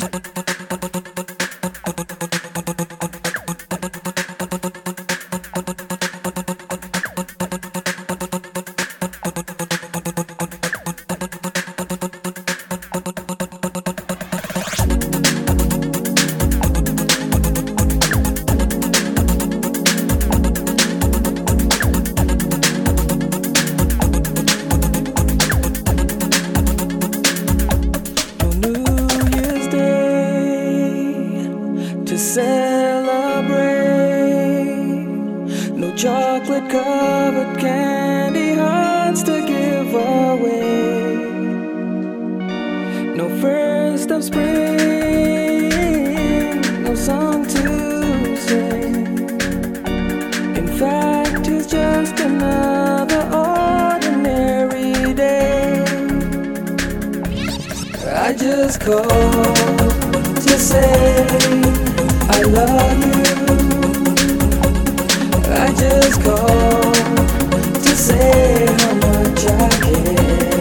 To celebrate, no chocolate covered candy hearts to give away, no first of spring, no song to sing. In fact, it's just another ordinary day. I just called to say I love you. I just called to say how much I care.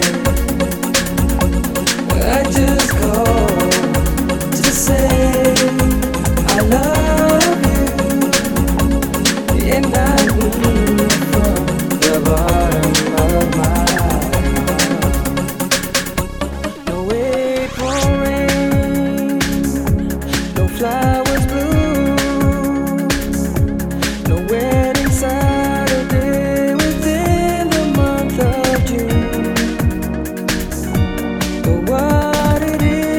I just called to say I love you, and I mean it from the bottom of my heart. No April rain, no flowers bloom, no wedding Saturday within the month of June. But what it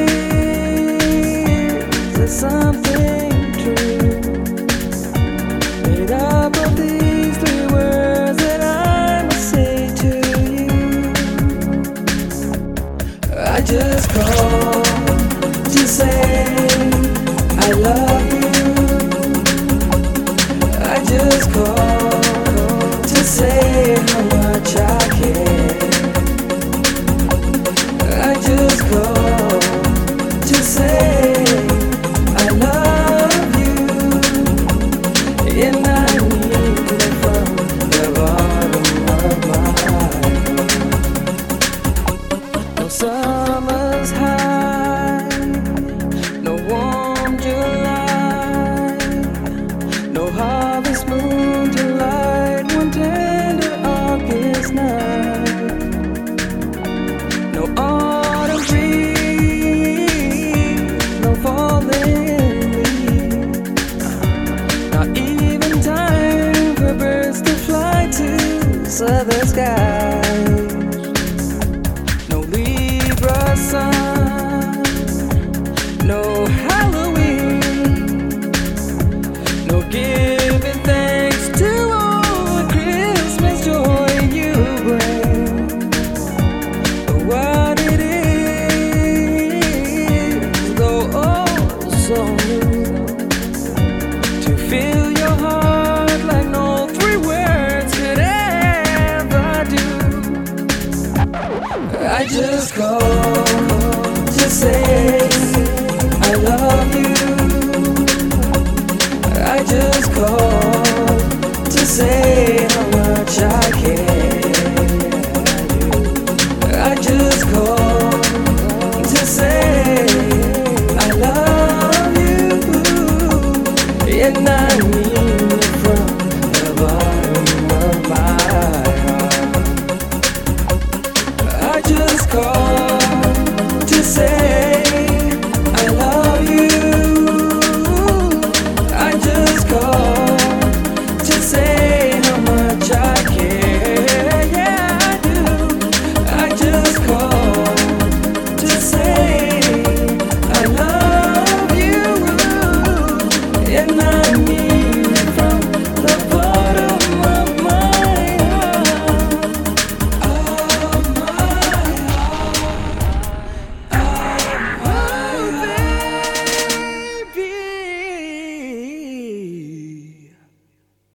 is something true, made up of these three words that I must say to you. I just called to say